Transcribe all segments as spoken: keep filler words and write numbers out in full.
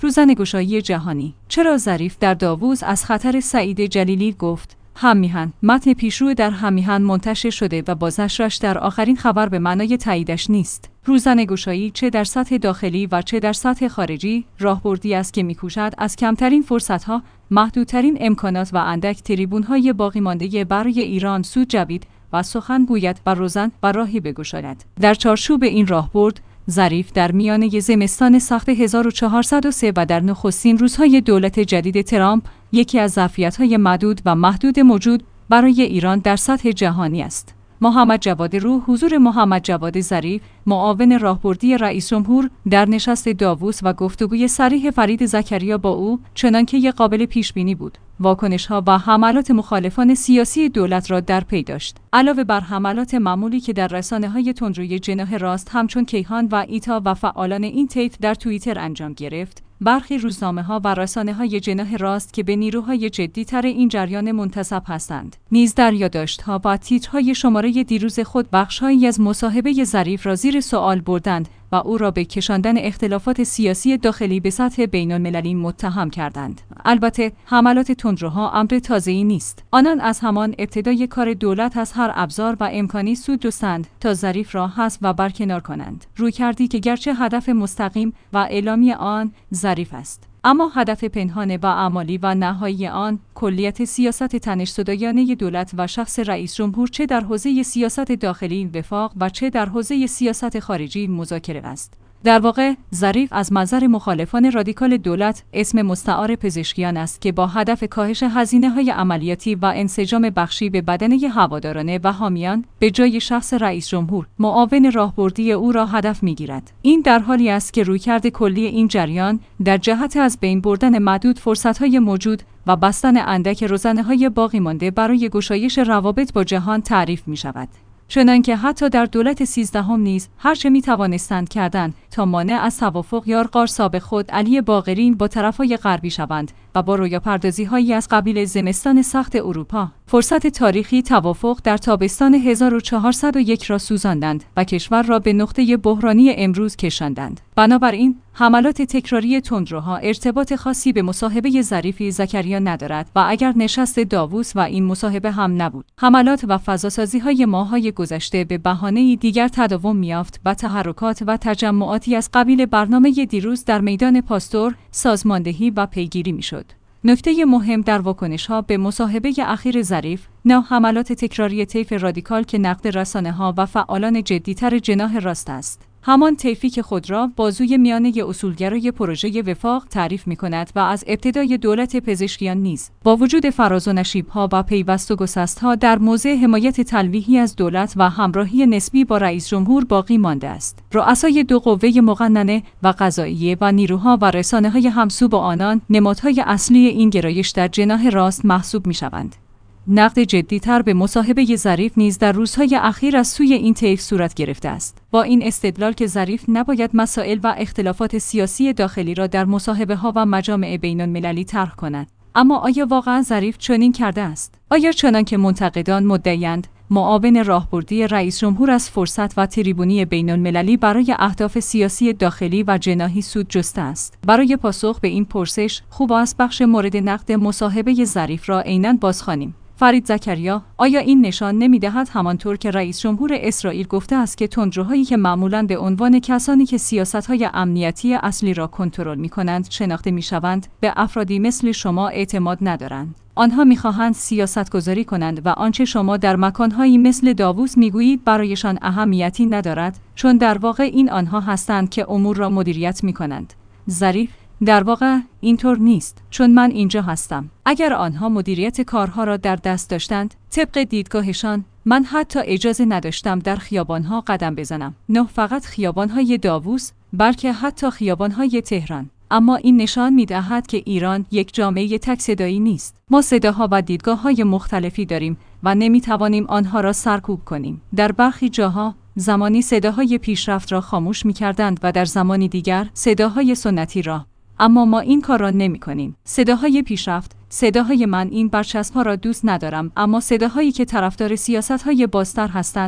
روزنه‌گشایی جهانی. چرا ظریف در داووس از خطر سعید جلیلی گفت؟ هممیهن. متن پیشرو در هممیهن منتشر شده و بازنشرش در آخرین خبر به معنای تاییدش نیست. روزنه‌گشایی چه در سطح داخلی و چه در سطح خارجی راهبردی است که می‌کوشد از کمترین فرصت‌ها، محدودترین امکانات و اندک تریبون‌های باقی مانده برای ایران سود جوید و سخن گوید و روزن و راهی بگشاید. در چارچوب این راهبرد، ظریف در میانه زمستان سخت هزار و چهارصد و سه و در نخستین روزهای دولت جدید ترامپ، یکی از ظرفیت‌های معدود و محدود موجود برای ایران در سطح جهانی است. محمد جواد روح حضور محمد جواد ظریف، معاون راهبردی رئیس جمهور در نشست داووس و گفتگوی صریح فرید زکریا با او چنانکه یک قابل پیش بینی بود. واکنش‌ها و حملات مخالفان سیاسی دولت را در پی داشت. علاوه بر حملات معمولی که در رسانه‌های تندروی جناح راست همچون کیهان و ایتا و فعالان این طیف در توییتر انجام گرفت، برخی روزنامه‌ها و رسانه‌های جناح راست که به نیروهای جدی‌تر این جریان منتسب هستند، نیز در یادداشت‌ها و تیترهای شماره دیروز خود بخش‌هایی از مصاحبه ظریف را زیر سوال بردند و او را به کشاندن اختلافات سیاسی داخلی به سطح بین‌المللی متهم کردند. البته حملات تندروها امر تازه‌ای نیست. آنان از همان ابتدای کار دولت از هر ابزار و امکانی سود جستند تا ظریف را حذف و برکنار کنند. رویکردی که گرچه هدف مستقیم و اعلامی آن ظریف است، اما هدف پنهان و عملی و نهایی آن کلیت سیاست تنش‌زدایانه دولت و شخص رئیس جمهور چه در حوزه سیاست داخلی وفاق و چه در حوزه سیاست خارجی مذاکره است. در واقع ظریف از منظر مخالفان رادیکال دولت اسم مستعار پزشکیان است که با هدف کاهش هزینه‌های عملیاتی و انسجام بخشی به بدنه هوادارانه و حامیان به جای شخص رئیس جمهور، معاون راهبردی او را هدف می‌گیرد. این در حالی است که رویکرد کلی این جریان در جهت از بین بردن معدود فرصت‌های موجود و بستن اندک روزنه‌های باقی مانده برای گشایش روابط با جهان تعریف می‌شود. چنانکه حتی در دولت سیزدهم نیز هرچه می توانستند کردند تا مانع از توافق یارغار سابق خود علی باقری با طرفهای غربی شوند و با رویاپردازی‌هایی از قبیل زمستان سخت اروپا فرصت تاریخی توافق در تابستان هزار و چهارصد و یک را سوزاندند و کشور را به نقطه بحرانی امروز کشاندند. بنابراین حملات تکراری تندروها ارتباط خاصی به مصاحبه ظریف زکریا ندارد و اگر نشست داووس و این مصاحبه هم نبود، حملات و فضاسازی‌های ماه‌های گذشته به بهانه‌ای دیگر تداوم می‌یافت و تحرکات و تجمعاتی از قبیل برنامه دیروز در میدان پاستور سازماندهی و پیگیری می‌شد. نکته مهم در واکنش‌ها به مصاحبه اخیر ظریف، نه حملات تکراری طیف رادیکال که نقد رسانه‌ها و فعالان جدی‌تر جناح راست است. همان طیفی که خود را بازوی میانه اصولگرای پروژه وفاق تعریف می‌کند و از ابتدای دولت پزشکیان نیز با وجود فراز و نشیب‌ها و پیوست و گسست‌ها در موضع حمایت تلویحی از دولت و همراهی نسبی با رئیس جمهور باقی مانده است. رؤسای دو قوه مقننه و قضاییه و نیروها و رسانه‌های همسو با آنان نمادهای اصلی این گرایش در جناح راست محسوب می‌شوند. نقد جدی‌تر به مصاحبه ظریف نیز در روزهای اخیر از سوی این طیف صورت گرفته است، با این استدلال که ظریف نباید مسائل و اختلافات سیاسی داخلی را در مصاحبه‌ها و مجامع بین‌المللی طرح کند. اما آیا واقعا ظریف چنین کرده است؟ آیا چنانکه منتقدان مدعی‌اند معاون راهبردی رئیس جمهور از فرصت و تریبونی بین‌المللی برای اهداف سیاسی داخلی و جناحی سود جسته است؟ برای پاسخ به این پرسش خوب است بخش مورد نقد مصاحبه ظریف را عیناً بازخوانیم. فرید زکریا: آیا این نشان نمی‌دهد همانطور که رئیس جمهور اسرائیل گفته است که تندروهایی که معمولاً به عنوان کسانی که سیاست‌های امنیتی اصلی را کنترل می‌کنند شناخته می‌شوند، به افرادی مثل شما اعتماد ندارند؟ آنها می‌خواهند سیاست‌گذاری کنند و آنچه شما در مکان‌هایی مثل داووس می‌گویید برایشان اهمیتی ندارد، چون در واقع این آنها هستند که امور را مدیریت می‌کنند. ظریف: در واقع اینطور نیست، چون من اینجا هستم. اگر آنها مدیریت کارها را در دست داشتند، طبق دیدگاهشان، من حتی اجازه نداشتم در خیابانها قدم بزنم. نه فقط خیابانهای داووس، بلکه حتی خیابانهای تهران. اما این نشان می‌دهد که ایران یک جامعه تک صدایی نیست. ما صداها و دیدگاه‌های مختلفی داریم و نمی‌توانیم آنها را سرکوب کنیم. در برخی جاها زمانی صداهای پیشرفت را خاموش می‌کردند و در زمانی دیگر صداهای سنتی را. اما ما این کار را نمی کنیم. صداهای پیشرفت، صداهای من این برچسب‌ها را دوست ندارم، اما صداهایی که طرفدار سیاست‌های بازتر هستند،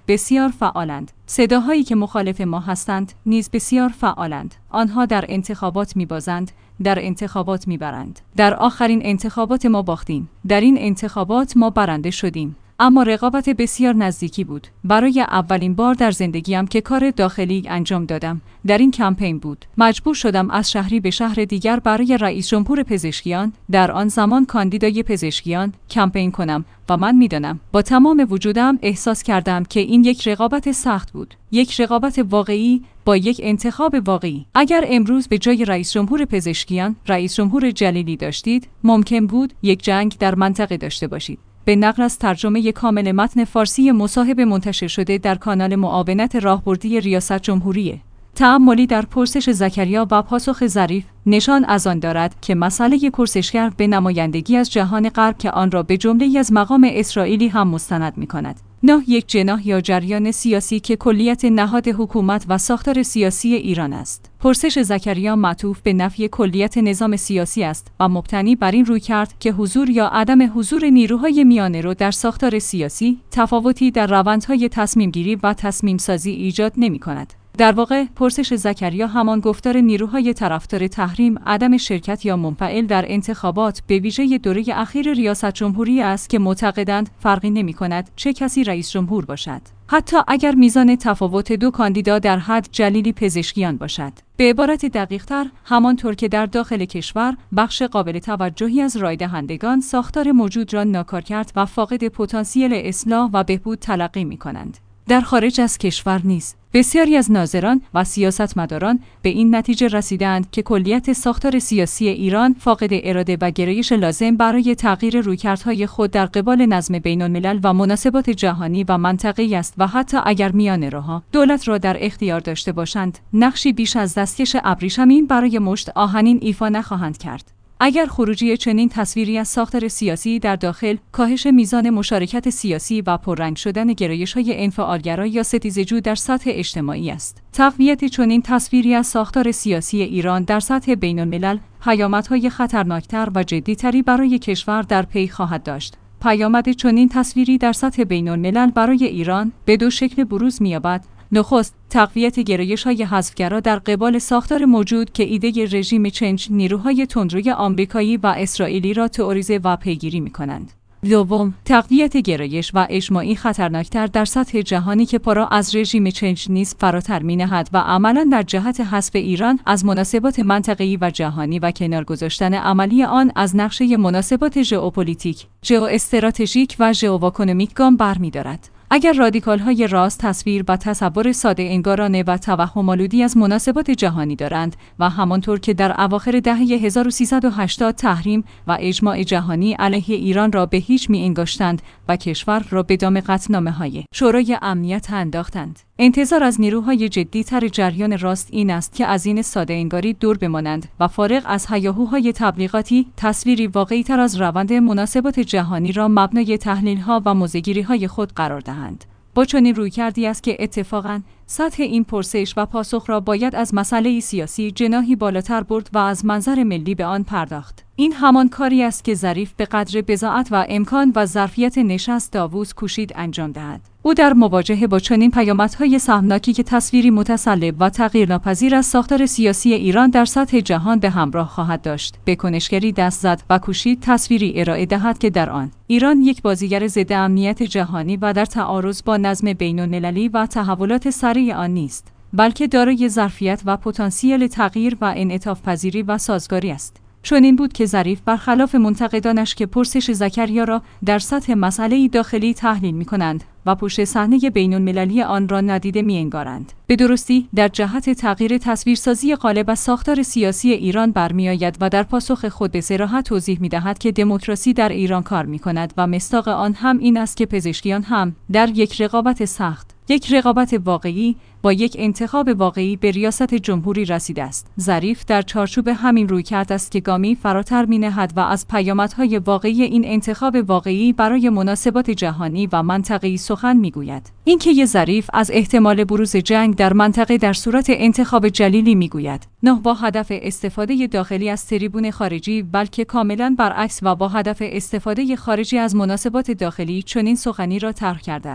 بسیار فعالند. صداهایی که مخالف ما هستند نیز بسیار فعالند. آنها در انتخابات می‌بازند، در انتخابات می‌برند. در آخرین انتخابات ما باختیم. در این انتخابات ما برنده شدیم. اما رقابت بسیار نزدیکی بود. برای اولین بار در زندگیم که کار داخلی انجام دادم، در این کمپین بود. مجبور شدم از شهری به شهر دیگر برای رئیس جمهور پزشکیان، در آن زمان کاندیدای پزشکیان، کمپین کنم و من میدانم با تمام وجودم احساس کردم که این یک رقابت سخت بود. یک رقابت واقعی با یک انتخاب واقعی. اگر امروز به جای رئیس جمهور پزشکیان، رئیس جمهور جلیلی داشتید، ممکن بود یک جنگ در منطقه داشته باشید. به نقل از ترجمه کامل متن فارسی مصاحبه منتشر شده در کانال معاونت راهبردی ریاست جمهوری. تأملی در پرسش زکریا و پاسخ ظریف نشان از آن دارد که مسئله پرسشگر به نمایندگی از جهان غرب که آن را به جمله‌ای از مقام اسرائیلی هم مستند می‌کند. نه یک جناح یا جریان سیاسی که کلیت نهاد حکومت و ساختار سیاسی ایران است. پرسش زکریا معطوف به نفی کلیت نظام سیاسی است و مبتنی بر این روی کرد که حضور یا عدم حضور نیروهای میانه‌رو در ساختار سیاسی تفاوتی در روندهای تصمیم گیری و تصمیم سازی ایجاد نمی‌کند. در واقع پرسش زکریا همان گفتار نیروهای طرفدار تحریم، عدم شرکت یا منفعل در انتخابات به ویژه دوره اخیر ریاست جمهوری است که معتقدند فرقی نمی‌کند چه کسی رئیس جمهور باشد، حتی اگر میزان تفاوت دو کاندیدا در حد جلیلی پزشکیان باشد. به عبارت دقیق‌تر، همانطور که در داخل کشور بخش قابل توجهی از رای دهندگان ساختار موجود را ناکار کرد و فاقد پتانسیل اصلاح و بهبود تلقی می‌کنند، در خارج از کشور نیز بسیاری از ناظران و سیاستمداران به این نتیجه رسیدند که کلیت ساختار سیاسی ایران فاقد اراده و گرایش لازم برای تغییر رویکردهای خود در قبال نظم بین‌الملل و مناسبات جهانی و منطقه‌ای است و حتی اگر میانه‌روها دولت را در اختیار داشته باشند، نقشی بیش از دستکش ابریشمین برای مشت آهنین ایفا نخواهند کرد. اگر خروجی چنین تصویری از ساختار سیاسی در داخل، کاهش میزان مشارکت سیاسی و پررنگ شدن گرایش‌های انفعالگرا یا ستیزجو در سطح اجتماعی است، تقویت چنین تصویری از ساختار سیاسی ایران در سطح بین‌الملل پیامدهای خطرناکتر و جدی‌تری برای کشور در پی خواهد داشت. پیامد چنین تصویری در سطح بین‌الملل برای ایران به دو شکل بروز می‌یابد. نخست، تقویت گرایش‌های حذفگرا در قبال ساختار موجود که ایده رژیم چنج نیروهای تندروی آمریکایی و اسرائیلی را تئوریزه و پیگیری می‌کنند. دوم، تقویت گرایش و اجماعی خطرناکتر در سطح جهانی که پا را از رژیم چنج نیز فراتر می‌نهد و عملاً در جهت حذف ایران از مناسبات منطقه‌ای و جهانی و کنار گذاشتن عملی آن از نقشه مناسبات ژئوپلیتیک، ژئواستراتژیک و ژئواکنومیک گام برمی‌دارد. اگر رادیکال‌های راست تصویر و تصور ساده انگارانه و توهم‌آلودی از مناسبات جهانی دارند و همانطور که در اواخر دهه هزار و سیصد و هشتاد تحریم و اجماع جهانی علیه ایران را به هیچ می‌انگاشتند و کشور را به دام قطعنامه‌های شورای امنیت انداختند، انتظار از نیروهای جدی‌تر جریان راست این است که از این ساده انگاری دور بمانند و فارغ از هیاهوهای تبلیغاتی تصویری واقعی‌تر از روند مناسبات جهانی را مبنای تحلیل‌ها و موضع‌گیری‌های خود قرار دهند. با چنین رویکردی است که اتفاقاً سطح این پرسش و پاسخ را باید از مسئله سیاسی جناحی بالاتر برد و از منظر ملی به آن پرداخت. این همان کاری است که ظریف به قدر بضاعت و امکان و ظرفیت نشست داووس کوشید انجام دهد. او در مواجهه با چنین پیامدهای سهمناکی که تصویری متسلب و تغییرناپذیر از ساختار سیاسی ایران در سطح جهان به همراه خواهد داشت، به کنشگری دست زد و کوشید تصویری ارائه دهد که در آن ایران یک بازیگر ضد امنیت جهانی و در تعارض با نظم بین‌المللی و تحولات سریع آن نیست، بلکه دارای ظرفیت و پتانسیل تغییر و انعطاف پذیری و سازگاری است. چنین بود که ظریف برخلاف منتقدانش که پرسش زکریا را در سطح مسئله داخلی تحلیل می‌کنند و پشت صحنه بین‌المللی آن را ندیده می‌انگارند، به درستی در جهت تغییر تصویرسازی غالب از ساختار سیاسی ایران برمی‌آید و در پاسخ خود به صراحت توضیح می‌دهد که دموکراسی در ایران کار می‌کند و مصداق آن هم این است که پزشکیان هم در یک رقابت سخت، یک رقابت واقعی با یک انتخاب واقعی به ریاست جمهوری رسیده است. ظریف در چارچوب همین رویکرد است که گامی فراتر می‌نهد و از پیامدهای واقعی این انتخاب واقعی برای مناسبات جهانی و منطقه‌ای سخن می‌گوید. اینکه یه ظریف از احتمال بروز جنگ در منطقه در صورت انتخاب جلیلی می‌گوید، نه با هدف استفاده داخلی از تریبون خارجی، بلکه کاملاً برعکس و با هدف استفاده خارجی از مناسبات داخلی چنین سخنی را طرح کرده است.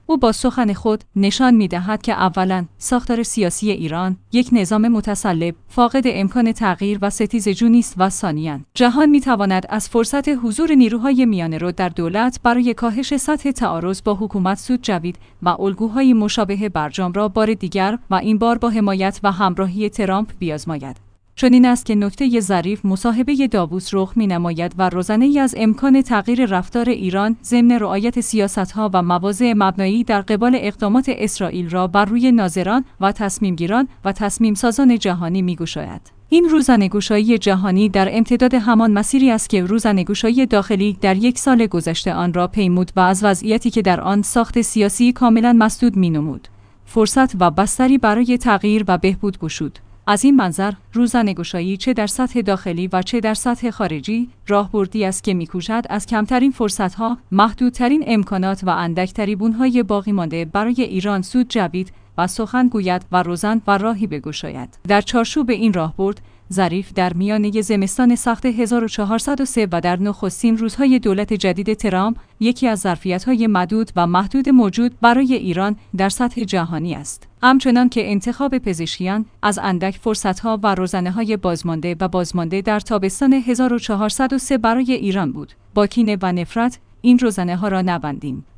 او با سخن خود نشان می‌دهد که اولاً ساختار سیاسی ایران یک نظام متسلب، فاقد امکان تغییر و ستیزجو نیست و ثانیاً جهان می‌تواند از فرصت حضور نیروهای میانه‌رو در دولت برای کاهش سطح تعارض با حکومت سود جوید و الگوهای مشابه برجام را بار دیگر و این بار با حمایت و همراهی ترامپ بیازماید. چنین است که نکته ظریف مصاحبه داووس رخ می‌نماید و روزنه‌ای از امکان تغییر رفتار ایران ضمن رعایت سیاست‌ها و مواضع مبنایی در قبال اقدامات اسرائیل را بر روی ناظران و تصمیمگیران و تصمیم‌سازان جهانی می‌گشاید. این روزنه‌گشایی جهانی در امتداد همان مسیری است که روزنه‌گشایی داخلی در یک سال گذشته آن را پیمود و از وضعیتی که در آن ساخت سیاسی کاملاً مسدود می‌نمود، فرصت و بستری برای تغییر و بهبود گشود. از این منظر روزنه‌گشایی چه در سطح داخلی و چه در سطح خارجی راهبردی است که می‌کوشد از کمترین فرصت‌ها، محدودترین امکانات و اندک‌ترین بن‌های باقی مانده برای ایران سود جوید و سخن گوید و روزن و راهی بگشاید. در چارچوب این راهبرد ظریف در میانه زمستان سخت هزار و چهارصد و سه و در نخستین روزهای دولت جدید ترامپ یکی از ظرفیت‌های معدود و محدود موجود برای ایران در سطح جهانی است. همچنان که انتخاب پزشکیان از اندک فرصت‌ها و روزنه‌های بازمانده و بازمانده در تابستان هزار و چهارصد و سه برای ایران بود. با کینه و نفرت این روزنه‌ها را نبندیم.